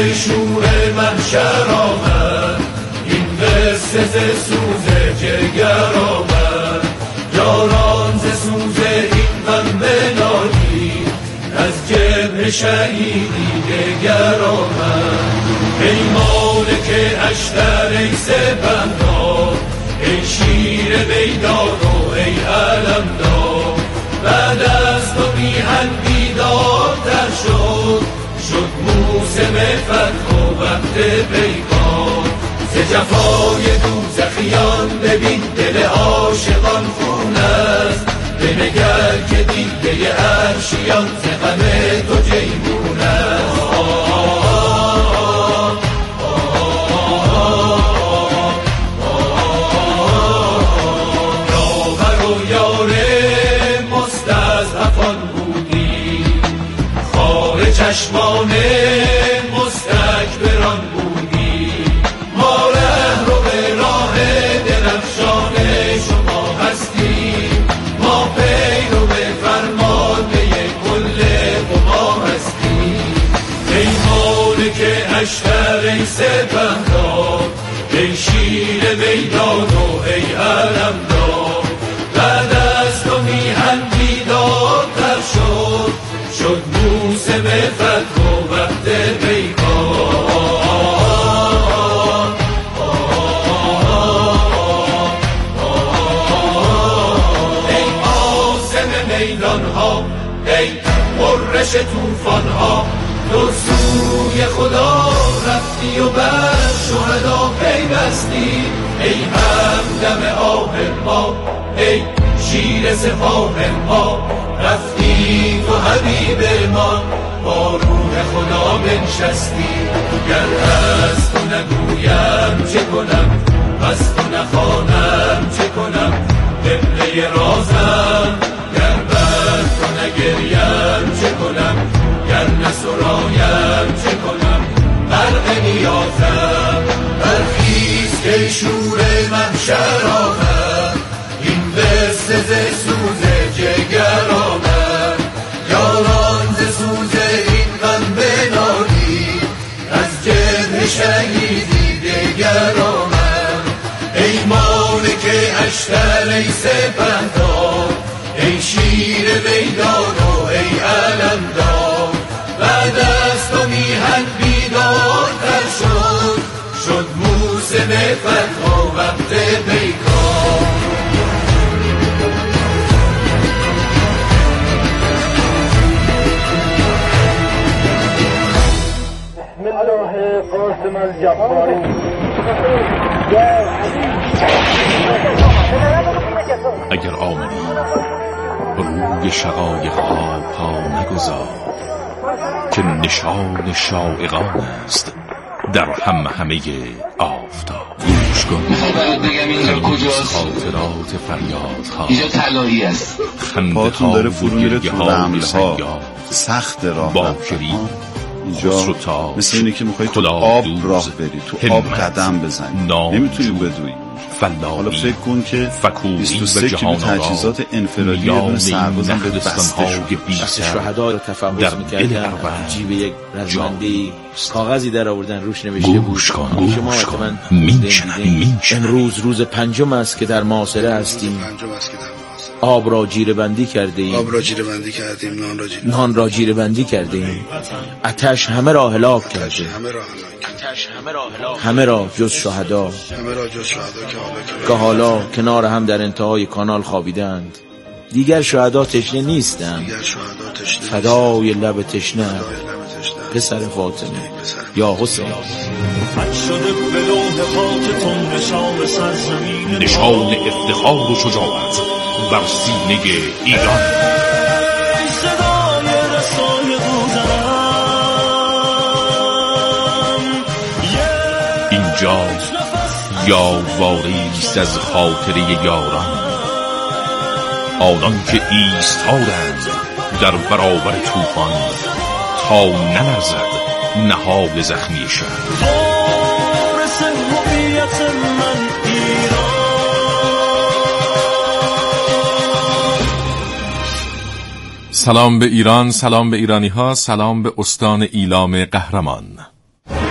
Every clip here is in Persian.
که شور محشر آمد، این قصه ز سوز جگر آمد. یاران ز سوز این غم بنالید، از جبهه شهیدی دگر آمد. ای مالک اشتر ای سپهدار، ای شیر بیدار و ای علمدار. بعد از تو میهن بیدارتر شد موسم فتح و وقت پیکار. ز جفای دوزخیان ببین دل عاشقان خون است، بنگر که دیده عرشیان ز غم تو جیحون است. راهبر و یار مستضعفان بودی، خار چشمان مستکبران بودی. ما رهرو به راه درفشان شما هستیم، ما پیرو به فرمانده کل قوا هستیم. ای مالک اشتر ای سپهدار، ای شیر میدان و ای علمدار. بعد از تو میهن بیدارتر شد موسم فتح و وقت پیکار. ای عاصم میدان ها، ای قررش طوفان ها، تو سوی خدا رفتی و بر شهدا پیوستی. ای همدم آه ما، ای شیر سپاه ما، رفتی تو حبیب ما، با روح خدا بنشستی. گر از تو نگویم چه کنم، از تو نخوانم چه کنم، قبله رازم. گر بر تو نگریم چه کنم، گر نسرایم چه کنم، غرق نیازم. برخیز که شور محشر آمد، این قصه ز سوز جگر آمد. یاران ز سوز این غم بنالید، از جبهه شهیدی دگر آمد. ای مالک اشتر ای سپهدار، ای شیر میدان و ای علمدار. بعد از تو میهن بیدارتر شد موسم فتح و وقت پیکار. بسم الله قاسم الجباری. اگر آمدی روی شقایق‌ها پا نگذار، که نشان شائقان است در همه آفتاب. گوش کن میخوای برات بگم اینجا کجاست؟ خاطرات فریادها، اینجا طلایی است. پاتون داره فرو میره تو رمل‌ها، سخت راه باکری اینجا مثل اینه که میخوای تو آب راه بری، تو آب قدم بزنی، نمیتونی بدوی. حالا فکر کن که 23 کیلو تجهیزات انفرادی بدون سربازم به بسته شد. شهدا رو تفحص می‌کردن، جیب یک رزمندی کاغذی در آوردن، روش نوشته بود گوش کن میشنم. امروز روز پنجم است که در محاصره هستیم. آب را جیره بندی کرده ایم، نان را جیره بندی کرده ایم. آتش همه را هلاک کرده، همه را جز شهدا که حالا کنار هم در انتهای کانال خوابیدند. دیگر شهدا تشنه نیستند، فدای لب تشنه پسر فاطمه یا حسین. نشان افتخار و شجاعت بر سینه ایران. اینجا یادواریست از خاطره یاران، آنان که ایستادند در برابر طوفان تا نلرزد نهال زخمی شهر. سلام به ایران، سلام به ایرانی ها، سلام به استان ایلام قهرمان.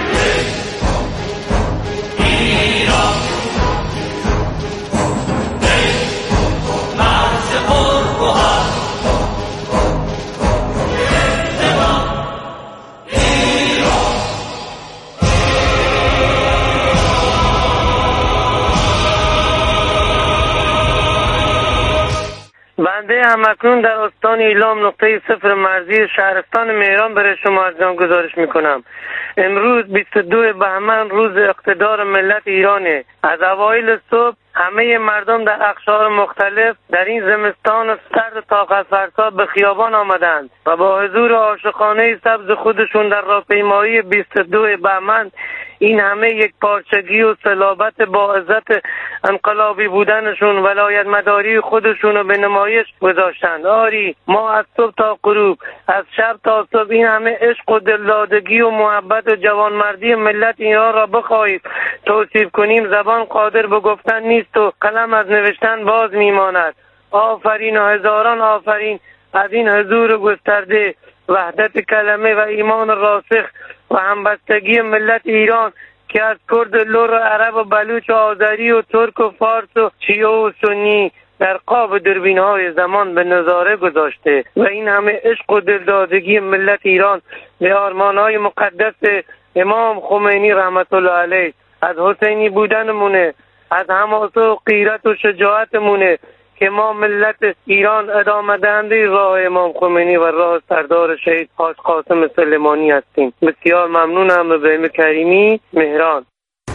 بنده همکنون در استان ایلام نقطه صفر مرزی شهرستان مهران برای شما ارزان گزارش میکنم. امروز 22 بهمن روز اقتدار ملت ایرانه. از اوایل صبح همه مردم در اقشار مختلف در این زمستان سرد طاقت فرسا به خیابان آمدند و با حضور عاشقانه سبز خودشون در راهپیمایی 22 بهمن این همه یک پارچگی و صلابت با عزت انقلابی بودنشون ولایت مداری خودشون رو به نمایش گذاشتند. آری ما از صبح تا غروب، از شب تا صبح این همه عشق و دلدادگی و محبت و جوانمردی ملت ایران را بخواهید توصیف کنیم زبان قادر به گفتن نیست و قلم از نوشتن باز میماند. آفرین و هزاران آفرین از این حضور گسترده، وحدت کلمه و ایمان راسخ و همبستگی ملت ایران که از کرد، لر و عرب و بلوچ و آذری و ترک و فارس و شیعه و سنی در قاب دوربین‌های زمان به نظاره گذاشته و این همه عشق و دلدادگی ملت ایران به آرمان‌های مقدس امام خمینی رحمت الله علیه، از حسینی بودنمونه، از حماسه و غیرت و شجاعتمونه که ما ملت ایران ادامه دهنده راه امام خمینی و راه سردار شهید حاج قاسم سلیمانی هستیم. بسیار ممنونم. ابراهیم کریمی، مهران.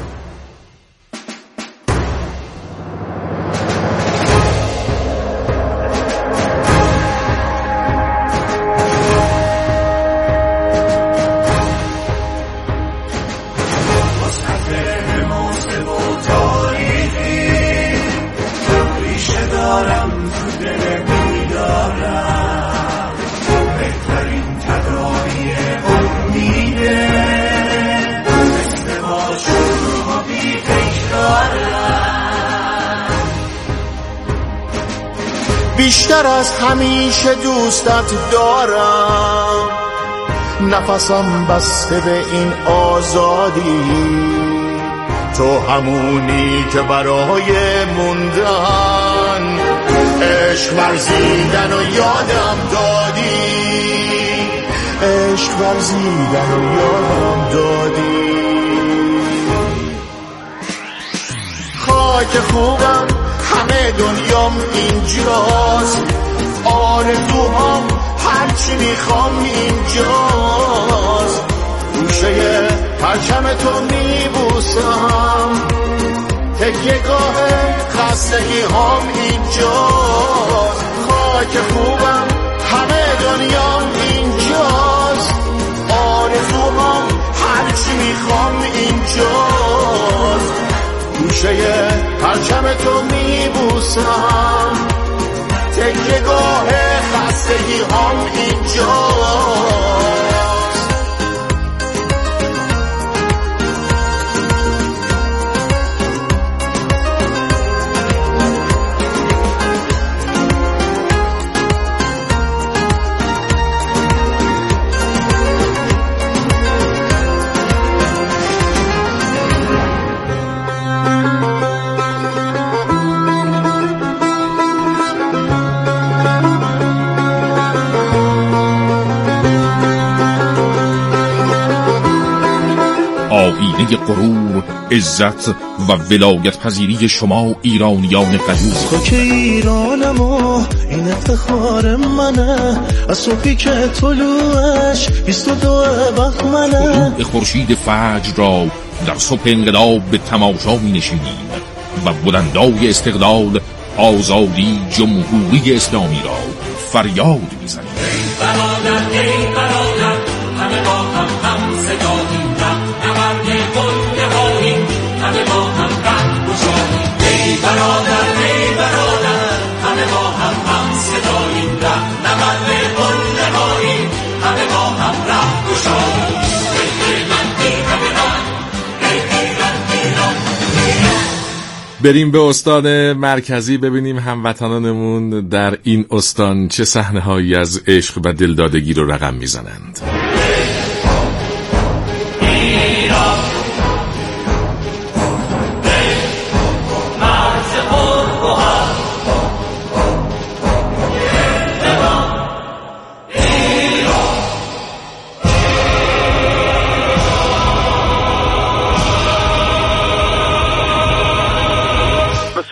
بیشتر از همیشه دوستت دارم، نفسم بسته به این آزادی، تو همونی که برای موندن عشق ورزیدن و یادم دادی، عشق ورزیدن و یادم دادی. خاک خوبم همه دنیام اینجاست، آرزوهام هرچی میخوام اینجاست، گوشه پرچم تو میبوسم، تکیه‌گاه خستگی هام اینجاست. خاک خوبم همه دنیام اینجاست، آرزوهام هرچی میخوام اینجاست، گوشه پرچم تو میبوسم، تکیه‌گاه خستگی هم اینجاست. آیینه غرور، عزت و ولایت پذیری شما ایرانیان غیور. خاک ایرانم و این افتخار منه، از صبحی که طلوعش 22 بهمنه. طلوع خورشید فجر را در صبح انقلاب به تماشا می نشینیم و بلندای استقلال، آزادی، جمهوری اسلامی را فریاد می زنیم. ای برادر، ای برادر، همه با هم صداییم، نبرد گل نهاییم، همه با هم ره گشاییم. ای برادر، ای برادر، همه با هم صداییم، نبرد گل نهاییم، همه با هم ره گشاییم. بریم به استان مرکزی ببینیم هموطنانمون در این استان چه صحنه‌هایی از عشق و دلدادگی رو رقم میزنند.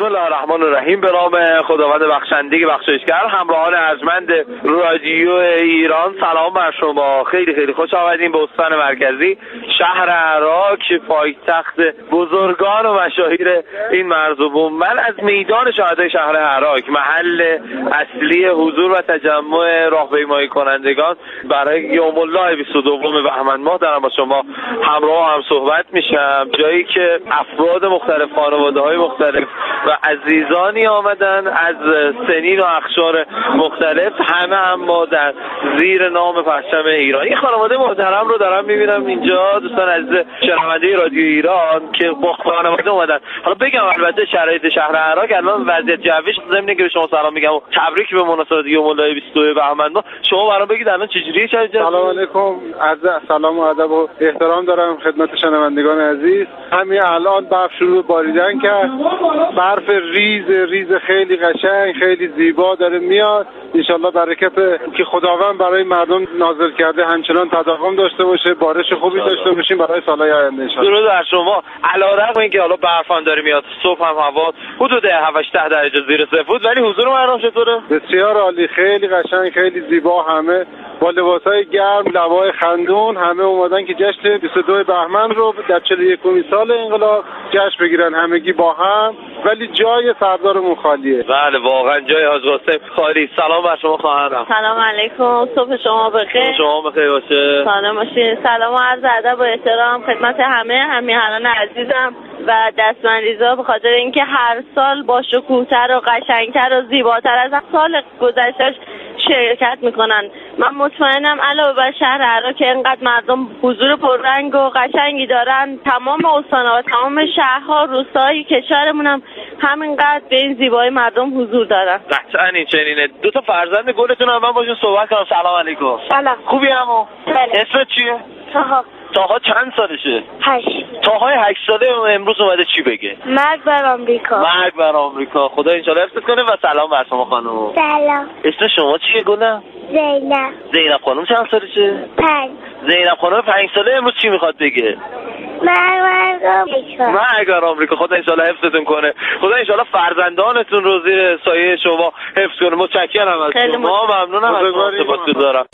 الله الرحمن الرحیم. به نام خداوند بخشنده بخشایشگر. همراهان ارجمند رادیو ایران، سلام بر شما. خیلی خیلی خوش آمدین به استان مرکزی، شهر عراق، پایتخت بزرگان و مشاهیر این مرز و بوم. من از میدان شهدای شهر عراق، محل اصلی حضور و تجمع راهپیمایی کنندگان برای یوم الله 22 بهمن ماه دارم با شما همراه هم صحبت میشم. جایی که افراد مختلف، خانواده‌های مختلف و عزیزانی آمدن از سنین و اقشار مختلف، همه اما در زیر نام پرچم ایران. این خانواده محترم رو دارم میبینم اینجا، دوستان عزیز شنونده رادیو ایران که با خانواده اومدن. حالا بگم البته شرایط شهر عراق الان وضعیت جویش، ضمن اینکه به شما سلام میگم و تبریک به مناسبت یوم الله 22 بهمن ماه، شما برام بگید الان چجوریه شرایط؟ سلام علیکم، عرض سلام و ادب و احترام دارم خدمت شنوندگان عزیز. همین الان برف شروع باریدن کرد، برف ریز خیلی قشنگ، خیلی زیبا داره میاد. انشالله برکت که خداوند برای مردم نازل کرده همچنان تداوم داشته باشه، بارش خوبی داشته باشیم برای سالهای آینده انشالله. درود بر شما. علیرغم اینکه حالا برفان داره میاد، صبح هم هوا حدود 7-8 درجه زیر صفر بود، ولی حضور مردم چطوره؟ بسیار عالی، خیلی قشنگ، خیلی زیبا، همه با لباسای گرم، لبای خندون، همه اومدن که جشن 22 بهمن رو در 41مین سال انقلاب جشن بگیرن، همگی با هم. ولی جای سردارمون خالیه. بله واقعا جای حاج قاسم خالی. سلام بر شما خواهرم. سلام علیکم، صبح شما بخیر. شما بخیر باشه. سلام باشین. سلام و عرض ادب و احترام خدمت همه همیهنان عزیزم و دستمندیزا، به خاطر اینکه هر سال با شکوه‌تر و قشنگتر و زیباتر از سال گذشته شرکت میکنن. من مطمئنم علاوه بر شهر عراق که اینقدر مردم حضور پررنگ و قشنگی دارن، تمام استان‌ها و تمام شهرها روستاهای کشورمون هم همینقدر به این زیبایی مردم حضور دارن. قطعاً این چنینه. دو تا فرزند گلتون هم من باشون صحبت کنم. سلام علیکم. سلام. خوبی عمو؟ اسمت چیه؟ تاها چند سالشه؟ 8. تاهای 8 ساله امروز اومده چی بگه؟ مرگ بر آمریکا. مرگ بر آمریکا. خدا انشالله حفظت کنه. و سلام بر شما خانم. سلام. اسم شما چیه گلم؟ زینب. زینب خانم چند سالشه؟ 5. زینب خانم 5 ساله امروز چی میخواد بگه؟ مرگ بر آمریکا. خدا انشالله حفظتون کنه. خدا انشالله فرزندانتون رو زیر سایه شما حفظ کنه. متشکرم از شما. ممنونم از شما. سپاسگزارم.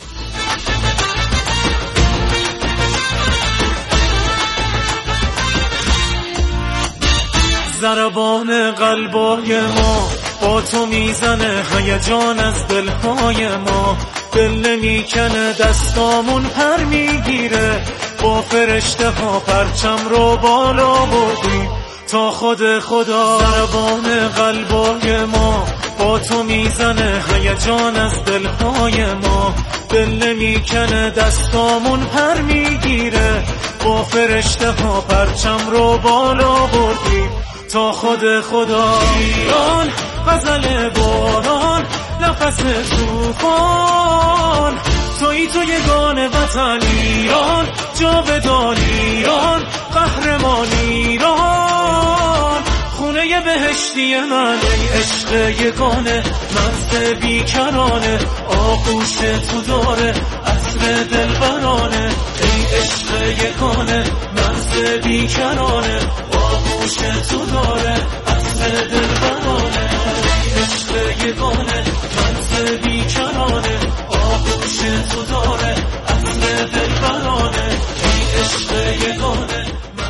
ضربان قلبای ما با تو میزنه، هیجان از دلهای ما، دل نمیکنه، دستامون پر میگیره، با فرشته ها پرچم رو بالا بردیم تا خود خدا. ضربان قلبای ما با تو میزنه، هیجان از دلهای ما، دل نمیکنه، دستامون پر میگیره، با فرشته ها پرچم رو بالا بردیم تا خود خدا. ایران غزل باران، نفس طوفان، تویی تو یگان وطن ایران، جاودان ایران، قهرمان ایران، خونه بهشتی من، ای عشق یگانه، مرز بیکرانه، آغوش تو داره عطر دلبرانه، ای عشق یگانه، مرز بیکرانه، آغوش تو داره عطر دلبرانه، ای عشق یگانه، مرز بیکرانه، آغوش تو داره عطر دلبرانه، ای عشق یگانه.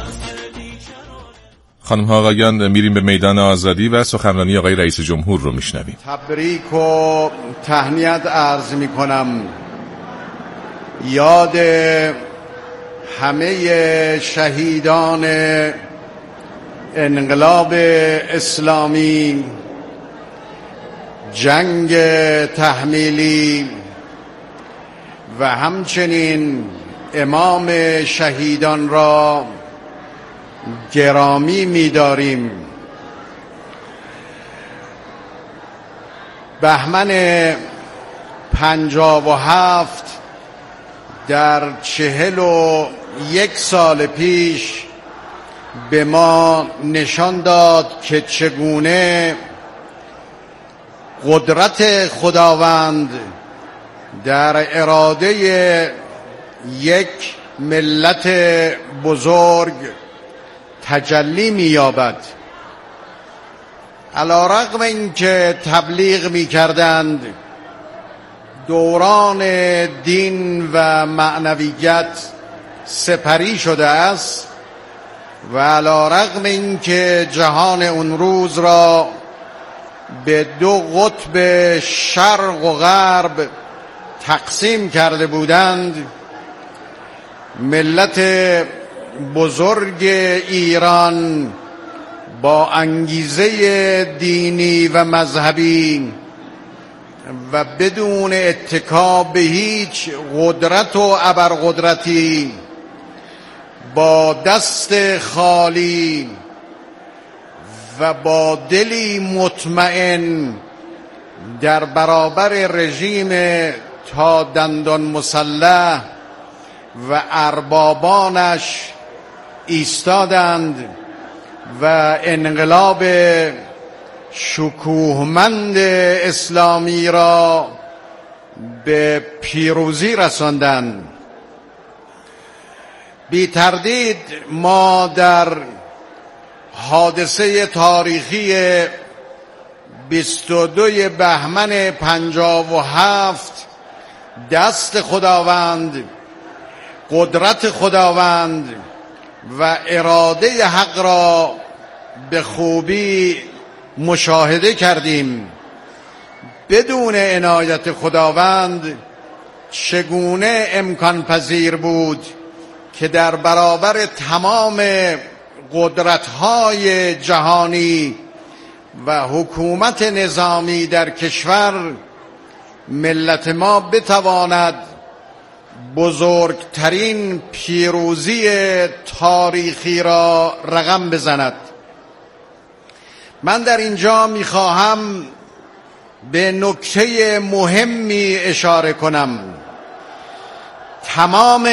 خانم ها آقایان، میریم به میدان آزادی و سخنرانی آقای رئیس جمهور رو میشنویم. تبریک و تهنیت عرض میکنم. یاد همه شهیدان انقلاب اسلامی، جنگ تحمیلی و همچنین امام شهیدان را گرامی می‌داریم. بهمن 57 در 41 سال پیش به ما نشان داد که چگونه قدرت خداوند در اراده یک ملت بزرگ تجلی می‌یابد. علی‌رغم اینکه تبلیغ می‌کردند دوران دین و معنویت سپری شده است و علی‌رغم اینکه جهان اون روز را به دو قطب شرق و غرب تقسیم کرده بودند، ملت بزرگ ایران با انگیزه دینی و مذهبی و بدون اتکا به هیچ قدرت و ابرقدرتی، با دست خالی و با دلی مطمئن در برابر رژیم تا دندان مسلح و اربابانش ایستادند و انقلاب شکوهمند اسلامی را به پیروزی رساندند. بی تردید ما در حادثه تاریخی 22 بهمن 57 دست خداوند، قدرت خداوند و اراده حق را به خوبی مشاهده کردیم. بدون عنایت خداوند چگونه امکان پذیر بود که در برابر تمام قدرت‌های جهانی و حکومت نظامی در کشور ملت ما بتواند بزرگترین پیروزی تاریخی را رقم بزند. من در اینجا میخواهم به نکته مهمی اشاره کنم. تمام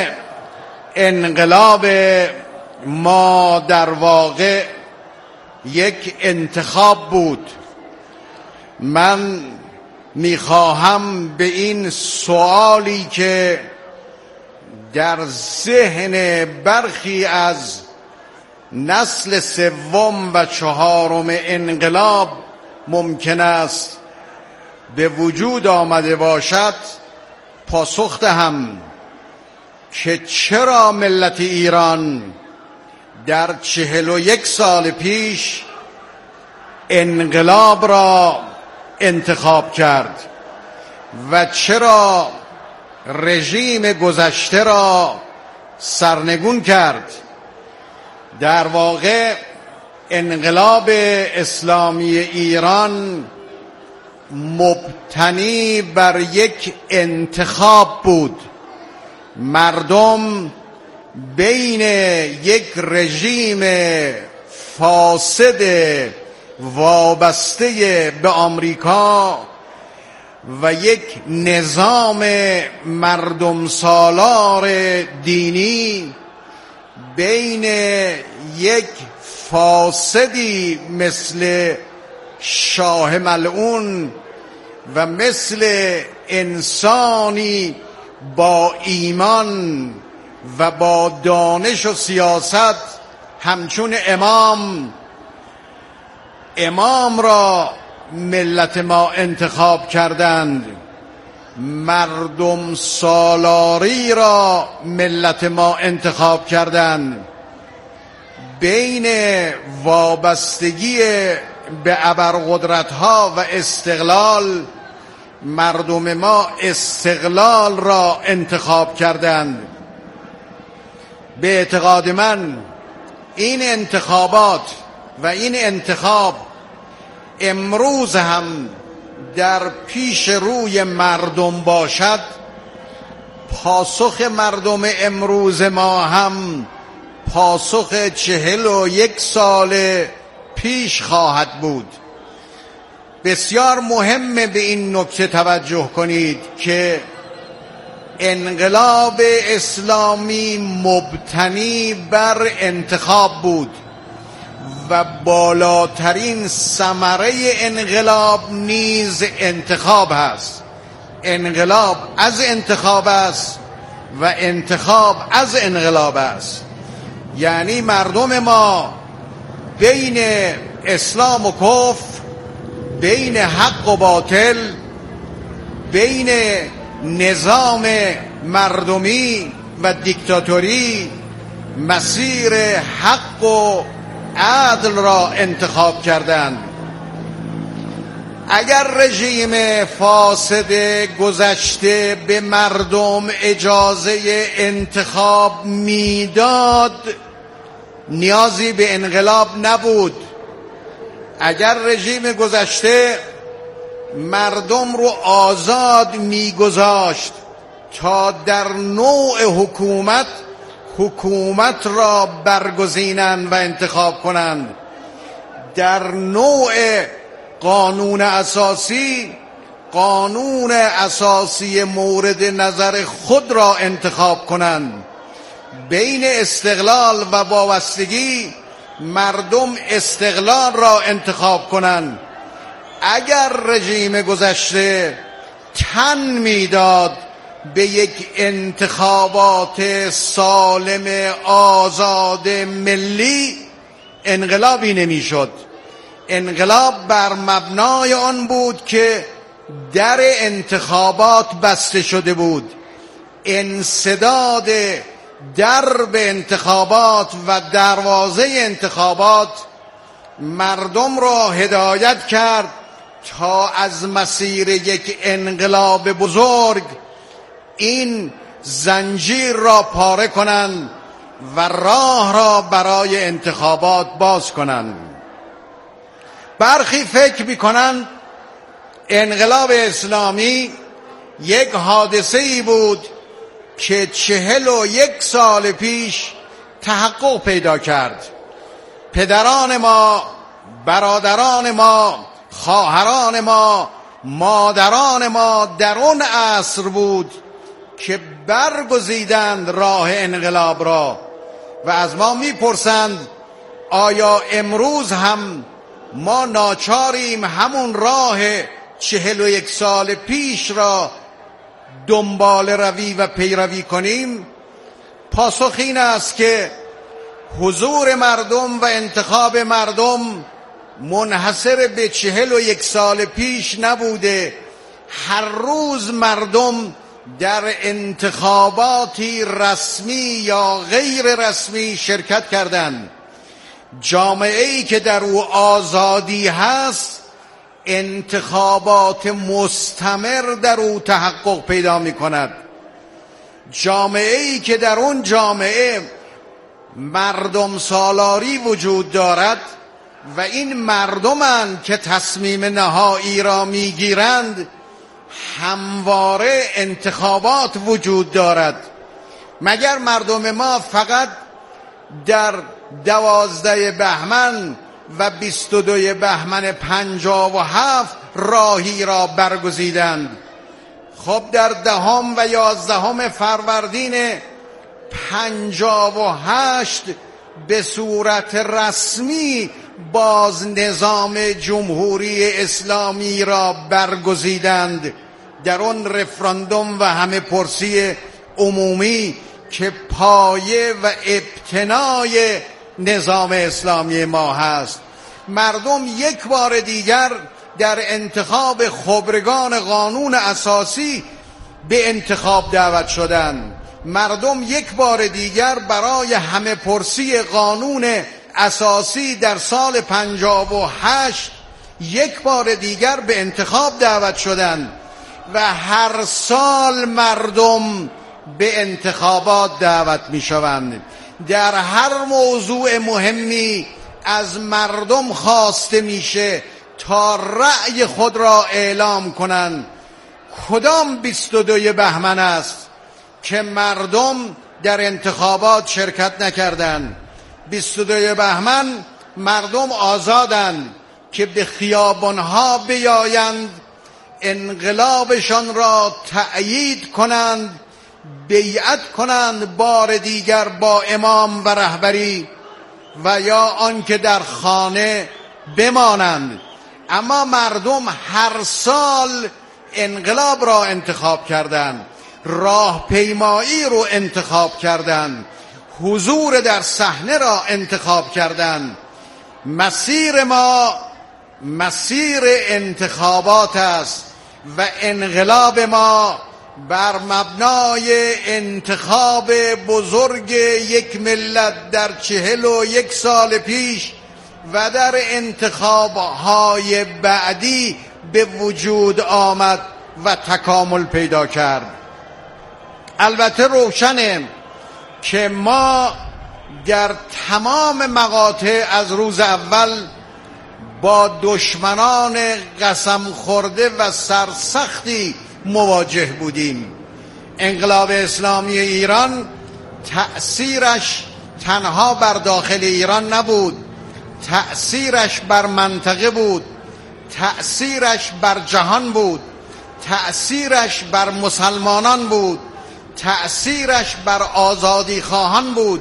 انقلاب ما در واقع یک انتخاب بود. من میخواهم به این سوالی که در ذهن برخی از نسل سوم و چهارم انقلاب ممکن است به وجود آمده باشد پاسخ دهم که چرا ملت ایران در 41 سال پیش انقلاب را انتخاب کرد و چرا رژیم گذشته را سرنگون کرد. در واقع انقلاب اسلامی ایران مبتنی بر یک انتخاب بود. مردم بین یک رژیم فاسد وابسته به آمریکا و یک نظام مردم سالار دینی، بین یک فاسدی مثل شاه ملعون و مثل انسانی با ایمان و با دانش و سیاست همچون امام را ملت ما انتخاب کردند. مردم سالاری را ملت ما انتخاب کردند. بین وابستگی به ابرقدرت‌ها و استقلال، مردم ما استقلال را انتخاب کردند. به اعتقاد من این انتخابات و این انتخاب امروز هم در پیش روی مردم باشد، پاسخ مردم امروز ما هم پاسخ 41 سال پیش خواهد بود. بسیار مهمه به این نکته توجه کنید که انقلاب اسلامی مبتنی بر انتخاب بود و بالاترین ثمره انقلاب نیز انتخاب هست. انقلاب از انتخاب است و انتخاب از انقلاب است. یعنی مردم ما بین اسلام و کفر، بین حق و باطل، بین نظام مردمی و دیکتاتوری مسیر حق و عدل را انتخاب کردند. اگر رژیم فاسد گذشته به مردم اجازه انتخاب میداد، نیازی به انقلاب نبود. اگر رژیم گذشته مردم رو آزاد میگذاشت تا در نوع حکومت را برگزینند و انتخاب کنند، در نوع قانون اساسی مورد نظر خود را انتخاب کنند، بین استقلال و وابستگی مردم استقلال را انتخاب کنند. اگر رژیم گذشته تن میداد به یک انتخابات سالم آزاد ملی، انقلابی نمیشد. انقلاب بر مبنای آن بود که در انتخابات بسته شده بود. انسداد درب انتخابات و دروازه انتخابات مردم را هدایت کرد تا از مسیر یک انقلاب بزرگ این زنجیر را پاره کنند و راه را برای انتخابات باز کنند. برخی فکر می‌کنند انقلاب اسلامی یک حادثه‌ای بود که 41 سال پیش تحقق پیدا کرد. پدران ما، برادران ما، خواهران ما، مادران ما در اون عصر بود که برگزیدند راه انقلاب را و از ما میپرسند آیا امروز هم ما ناچاریم همون راه 41 سال پیش را دنبال روی و پیروی کنیم؟ پاسخ این است که حضور مردم و انتخاب مردم منحصر به 41 سال پیش نبوده. هر روز مردم در انتخاباتی رسمی یا غیر رسمی شرکت کردند. جامعه‌ای که در او آزادی هست انتخابات مستمر در او تحقق پیدا می کند. جامعه‌ای که در اون جامعه مردم سالاری وجود دارد و این مردمند که تصمیم نهایی را میگیرند، همواره انتخابات وجود دارد. مگر مردم ما فقط در 12 بهمن و 22 بهمن 57 راهی را برگزیدند؟ خب در 10 و 11 فروردین 58 به صورت رسمی باز نظام جمهوری اسلامی را برگزیدند در اون رفراندوم و همه پرسی عمومی که پایه و ابتنای نظام اسلامی ما هست. مردم یک بار دیگر در انتخاب خبرگان قانون اساسی به انتخاب دعوت شدند. مردم یک بار دیگر برای همه پرسی قانون اساسی در سال 58 یک بار دیگر به انتخاب دعوت شدند و هر سال مردم به انتخابات دعوت می شوند. در هر موضوع مهمی از مردم خواسته میشه تا رأی خود را اعلام کنند. کدام 22 بهمن است که مردم در انتخابات شرکت نکردند؟ 22 بهمن مردم آزادند که به خیابانها بیایند، انقلابشان را تأیید کنند، بیعت کنند بار دیگر با امام و رهبری، و یا آنکه در خانه بمانند. اما مردم هر سال انقلاب را انتخاب کردند، راهپیمایی رو انتخاب کردند، حضور در صحنه را انتخاب کردند. مسیر ما مسیر انتخابات است و انقلاب ما بر مبنای انتخاب بزرگ یک ملت در 41 سال پیش و در انتخاب‌های بعدی به وجود آمد و تکامل پیدا کرد. البته روشنه که ما در تمام مقاطع از روز اول با دشمنان قسم خورده و سرسختی مواجه بودیم. انقلاب اسلامی ایران تأثیرش تنها بر داخل ایران نبود، تأثیرش بر منطقه بود، تأثیرش بر جهان بود، تأثیرش بر مسلمانان بود، تأثیرش بر آزادی خواهان بود.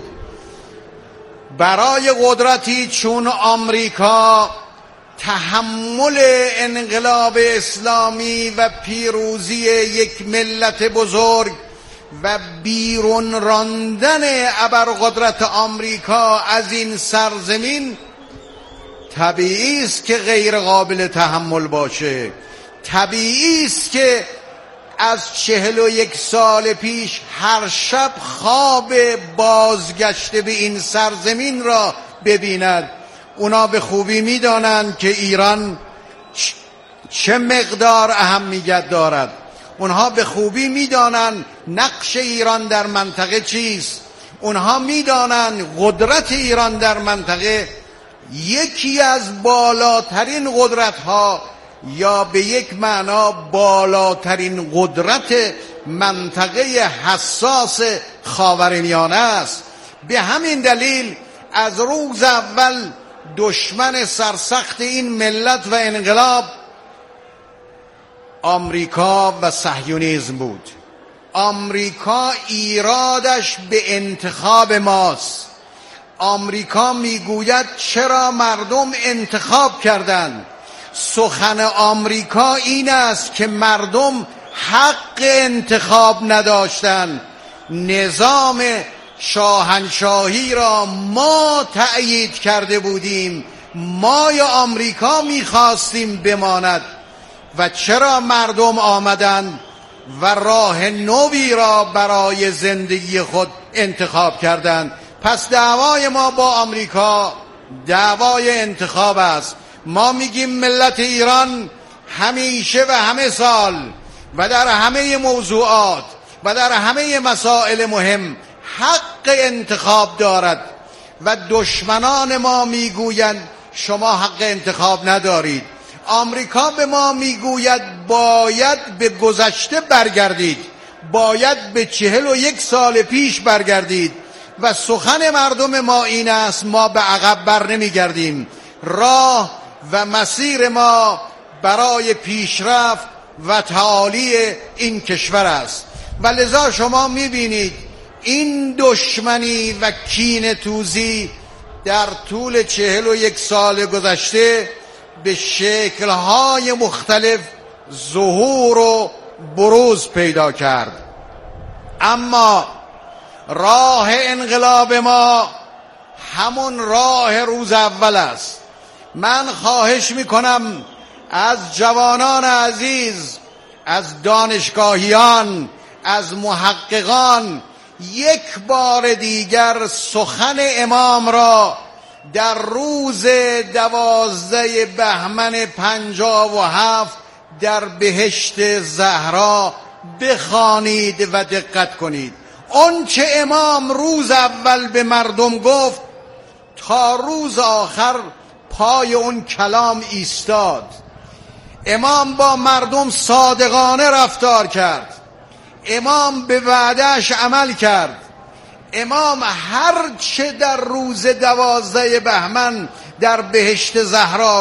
برای قدرتی چون آمریکا تحمل انقلاب اسلامی و پیروزی یک ملت بزرگ و بیرون راندن ابرقدرت آمریکا از این سرزمین طبیعی است که غیر قابل تحمل باشه. طبیعی است که از 41 سال پیش هر شب خواب بازگشت به این سرزمین را ببیند. اونا به خوبی میدانند که ایران چه مقدار اهمیت دارد. اونها به خوبی میدانند نقش ایران در منطقه چیست. اونها میدانند قدرت ایران در منطقه یکی از بالاترین قدرت‌ها یا به یک معنا بالاترین قدرت منطقه حساس خاورمیانه است. به همین دلیل از روز اول دشمن سرسخت این ملت و انقلاب آمریکا و صهیونیسم بود. آمریکا ایرادش به انتخاب ماست. آمریکا میگوید چرا مردم انتخاب کردند. سخن آمریکا این است که مردم حق انتخاب نداشتند. نظام شاهنشاهی را ما تأیید کرده بودیم، ما یا آمریکا میخواستیم بماند و چرا مردم آمدند و راه نوی را برای زندگی خود انتخاب کردند. پس دعوای ما با آمریکا دعوای انتخاب است. ما میگیم ملت ایران همیشه و همه سال و در همه موضوعات و در همه مسائل مهم حق انتخاب دارد و دشمنان ما میگویند شما حق انتخاب ندارید. آمریکا به ما میگوید باید به گذشته برگردید، باید به 41 سال پیش برگردید و سخن مردم ما این است ما به عقب بر نمیگردیم. راه و مسیر ما برای پیشرفت و تعالی این کشور است و لذا شما میبینید این دشمنی و کینه توزی در طول 41 سال گذشته به شکل‌های مختلف ظهور و بروز پیدا کرد. اما راه انقلاب ما همون راه روز اول است. من خواهش میکنم از جوانان عزیز، از دانشگاهیان، از محققان یک بار دیگر سخن امام را در روز 12 بهمن 57 در بهشت زهرا بخوانید و دقت کنید. اون چه امام روز اول به مردم گفت تا روز آخر پای اون کلام ایستاد. امام با مردم صادقانه رفتار کرد. امام به وعدهش عمل کرد. امام هر چه در روز 12 بهمن در بهشت زهرا